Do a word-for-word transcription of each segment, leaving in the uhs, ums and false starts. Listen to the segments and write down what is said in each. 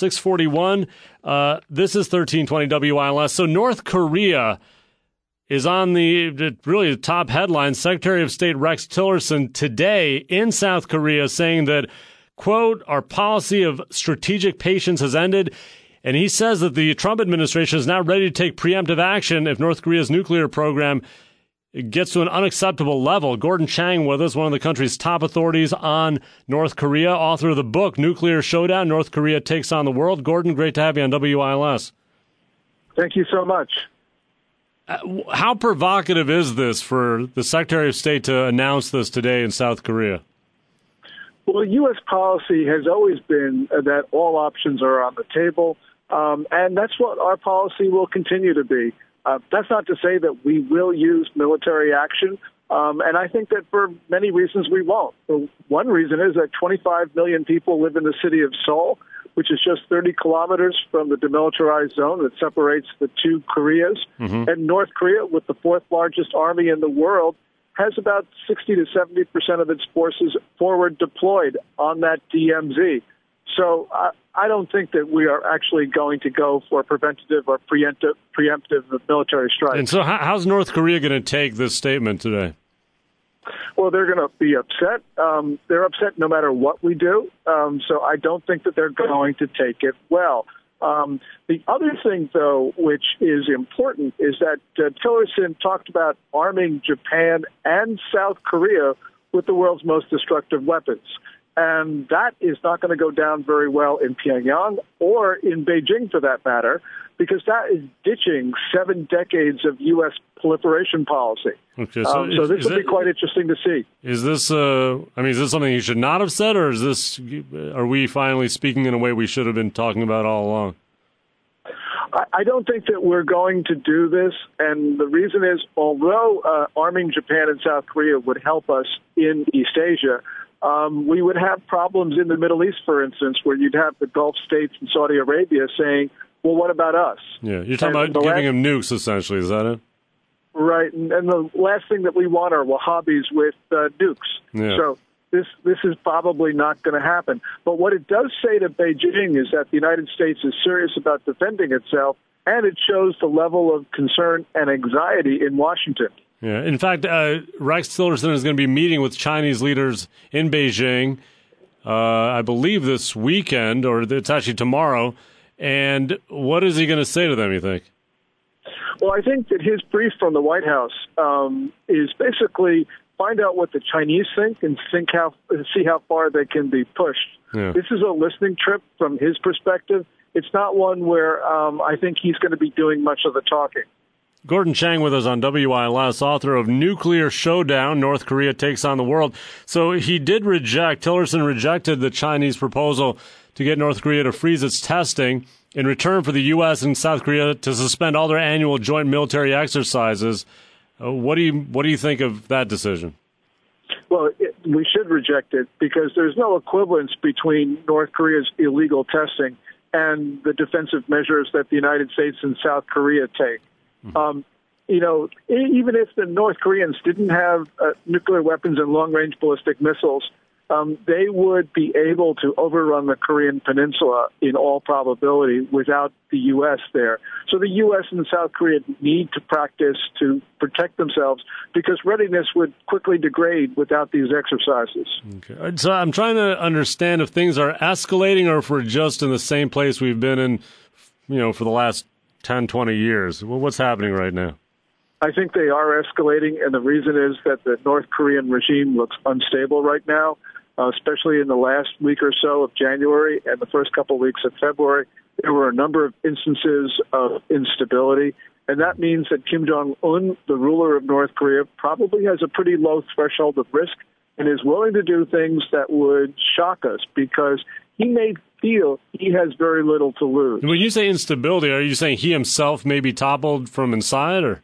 six forty-one. Uh, this is thirteen twenty W I L S. So North Korea is on the really the top headline. Secretary of State Rex Tillerson today in South Korea saying that, quote, our policy of strategic patience has ended. And he says that the Trump administration is now ready to take preemptive action if North Korea's nuclear program gets to an unacceptable level. Gordon Chang with us, one of the country's top authorities on North Korea, author of the book, Nuclear Showdown, North Korea Takes on the World. Gordon, great to have you on W I L S. Thank you so much. Uh, how provocative is this for the Secretary of State to announce this today in South Korea? Well, U S policy has always been that all options are on the table, um, and that's what our policy will continue to be. Uh, that's not to say that we will use military action, um, and I think that for many reasons we won't. So one reason is that twenty-five million people live in the city of Seoul, which is just thirty kilometers from the demilitarized zone that separates the two Koreas. Mm-hmm. And North Korea, with the fourth largest army in the world, has about sixty to seventy percent of its forces forward deployed on that D M Z. So I, I don't think that we are actually going to go for preventative or preemptive, preemptive military strikes. And so how, how's North Korea going to take this statement today? Well, they're going to be upset. Um, they're upset no matter what we do. Um, so I don't think that they're going to take it well. Um, the other thing, though, which is important, is that uh, Tillerson talked about arming Japan and South Korea with the world's most destructive weapons. And that is not going to go down very well in Pyongyang or in Beijing, for that matter, because that is ditching seven decades of U S proliferation policy. Okay, so, um, so is, this is will that, be quite interesting to see. Is this, uh, I mean, is this something he should not have said, or is this, are we finally speaking in a way we should have been talking about all along? I don't think that we're going to do this, and the reason is, although uh, arming Japan and South Korea would help us in East Asia, um, we would have problems in the Middle East, for instance, where you'd have the Gulf states and Saudi Arabia saying, well, what about us? Yeah, you're talking and about giving last, them nukes, essentially, is that it? Right, and, and the last thing that we want are Wahhabis with uh, nukes. Yeah. So this this is probably not going to happen. But what it does say to Beijing is that the United States is serious about defending itself, and it shows the level of concern and anxiety in Washington. Yeah. In fact, uh, Rex Tillerson is going to be meeting with Chinese leaders in Beijing, uh, I believe this weekend, or it's actually tomorrow. And what is he going to say to them, you think? Well, I think that his brief from the White House um, is basically find out what the Chinese think and think how see how far they can be pushed. Yeah. This is a listening trip from his perspective. It's not one where um, I think he's going to be doing much of the talking. Gordon Chang with us on W I L S, author of Nuclear Showdown, North Korea Takes on the World. So he did reject, Tillerson rejected the Chinese proposal to get North Korea to freeze its testing in return for the U S and South Korea to suspend all their annual joint military exercises. Uh, what do you what do you think of that decision? Well, it, we should reject it because there's no equivalence between North Korea's illegal testing and the defensive measures that the United States and South Korea take. Mm-hmm. Um, you know, even if the North Koreans didn't have uh, nuclear weapons and long-range ballistic missiles, um, they would be able to overrun the Korean peninsula in all probability without the U S there. So the U S and South Korea need to practice to protect themselves because readiness would quickly degrade without these exercises. Okay. So I'm trying to understand if things are escalating or if we're just in the same place we've been in, you know, for the last ten, twenty years. Well, what's happening right now? I think they are escalating, and the reason is that the North Korean regime looks unstable right now, uh, especially in the last week or so of January and the first couple of weeks of February. There were a number of instances of instability, and that means that Kim Jong-un, the ruler of North Korea, probably has a pretty low threshold of risk and is willing to do things that would shock us because he may feel he has very little to lose. When you say instability, are you saying he himself may be toppled from inside, or?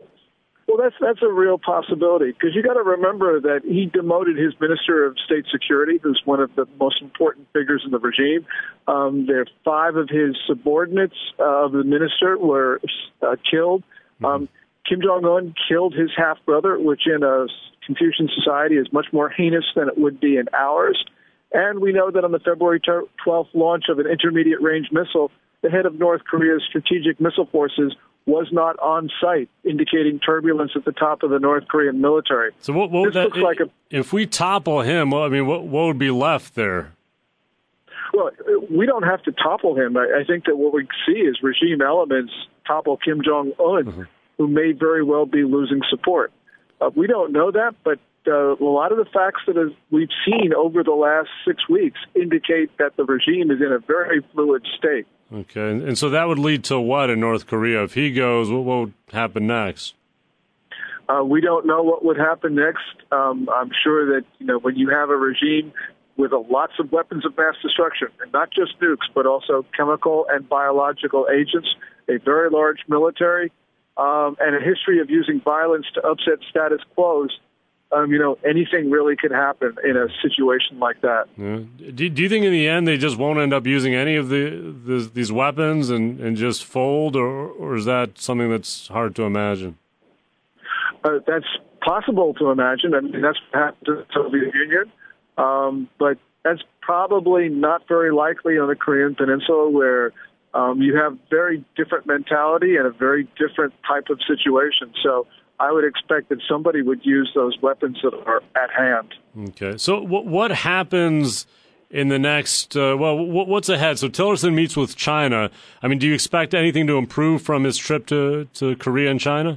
Well, that's that's a real possibility because you got to remember that he demoted his Minister of State Security, who's one of the most important figures in the regime. Um, there, five of his subordinates uh, of the minister were uh, killed. Mm-hmm. Um, Kim Jong-un killed his half brother, which in a Confucian society is much more heinous than it would be in ours. And we know that on the February twelfth launch of an intermediate-range missile, the head of North Korea's strategic missile forces was not on site, indicating turbulence at the top of the North Korean military. So what, what would this that, looks like a, if we topple him, well, I mean, what, what would be left there? Well, we don't have to topple him. I, I think that what we see is regime elements topple Kim Jong-un, mm-hmm. who may very well be losing support. Uh, we don't know that, but uh, a lot of the facts that have, we've seen over the last six weeks indicate that the regime is in a very fluid state. Okay, and, and so that would lead to what in North Korea? If he goes, what, what would happen next? Uh, we don't know what would happen next. Um, I'm sure that, you know, when you have a regime with a, lots of weapons of mass destruction, and not just nukes, but also chemical and biological agents, a very large military, um, and a history of using violence to upset status quos, um, you know, anything really could happen in a situation like that. Yeah. Do, do you think in the end they just won't end up using any of the, the these weapons and, and just fold, or, or is that something that's hard to imagine? Uh, that's possible to imagine. I mean, that's what happened to the Soviet Union. Um, but that's probably not very likely on the Korean Peninsula, where um, you have very different mentality and a very different type of situation. So I would expect that somebody would use those weapons that are at hand. Okay. So what what happens in the next, uh, well, what's ahead? So Tillerson meets with China. I mean, do you expect anything to improve from his trip to, to Korea and China?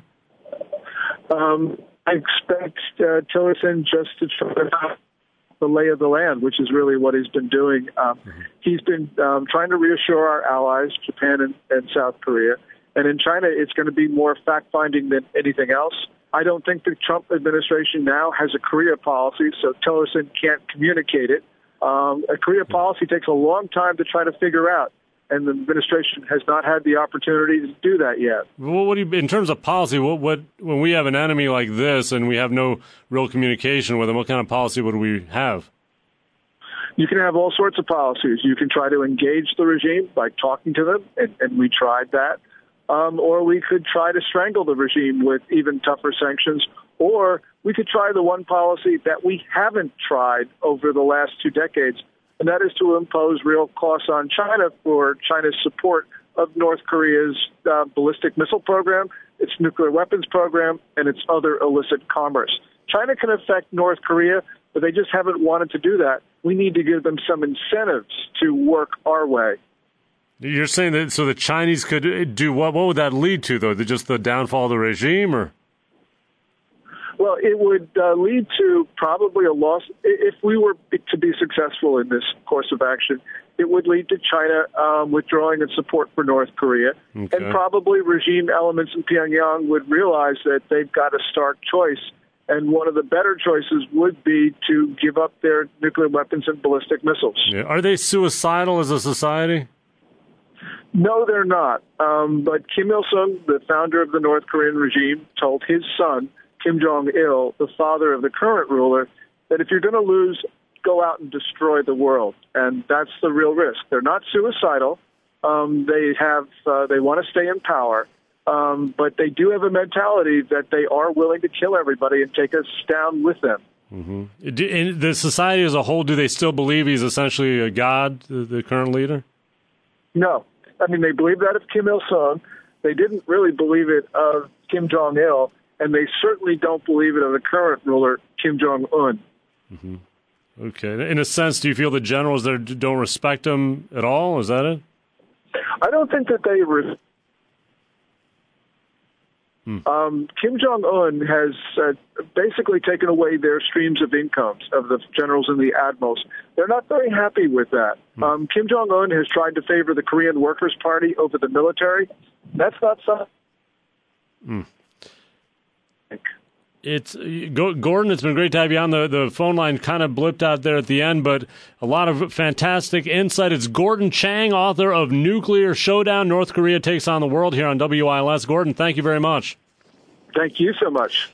Um, I expect uh, Tillerson just to try to the lay of the land, which is really what he's been doing. Um, mm-hmm. He's been um, trying to reassure our allies, Japan and, and South Korea. And in China, it's going to be more fact-finding than anything else. I don't think the Trump administration now has a Korea policy, so Tillerson can't communicate it. Um, a Korea policy takes a long time to try to figure out, and the administration has not had the opportunity to do that yet. Well, what do you, in terms of policy, what, what when we have an enemy like this and we have no real communication with them, what kind of policy would we have? You can have all sorts of policies. You can try to engage the regime by talking to them, and, and we tried that. Um, or we could try to strangle the regime with even tougher sanctions, or we could try the one policy that we haven't tried over the last two decades, and that is to impose real costs on China for China's support of North Korea's uh, ballistic missile program, its nuclear weapons program, and its other illicit commerce. China can affect North Korea, but they just haven't wanted to do that. We need to give them some incentives to work our way. You're saying that so the Chinese could do what? What would that lead to, though? Just the downfall of the regime, or? Well, it would uh, lead to probably a loss. If we were to be successful in this course of action, it would lead to China um, withdrawing its support for North Korea. Okay. And probably regime elements in Pyongyang would realize that they've got a stark choice. And one of the better choices would be to give up their nuclear weapons and ballistic missiles. Yeah. Are they suicidal as a society? No, they're not. Um, but Kim Il-sung, the founder of the North Korean regime, told his son, Kim Jong-il, the father of the current ruler, that if you're going to lose, go out and destroy the world. And that's the real risk. They're not suicidal. Um, they have, uh, they want to stay in power. Um, but they do have a mentality that they are willing to kill everybody and take us down with them. Mm-hmm. In the society as a whole, do they still believe he's essentially a god, the, the current leader? No. I mean, they believe that of Kim Il-sung. They didn't really believe it of Kim Jong-il, and they certainly don't believe it of the current ruler, Kim Jong-un. Mm-hmm. Okay. In a sense, do you feel the generals there don't respect him at all? Is that it? I don't think that they respect Hmm. Um, Kim Jong-un has uh, basically taken away their streams of incomes of the generals and the admirals. They're not very happy with that. Hmm. Um, Kim Jong-un has tried to favor the Korean Workers' Party over the military. That's not something. Hmm. It's Gordon, it's been great to have you on. The, the phone line kind of blipped out there at the end, but a lot of fantastic insight. It's Gordon Chang, author of Nuclear Showdown, North Korea Takes on the World, here on W I L S. Gordon, thank you very much. Thank you so much.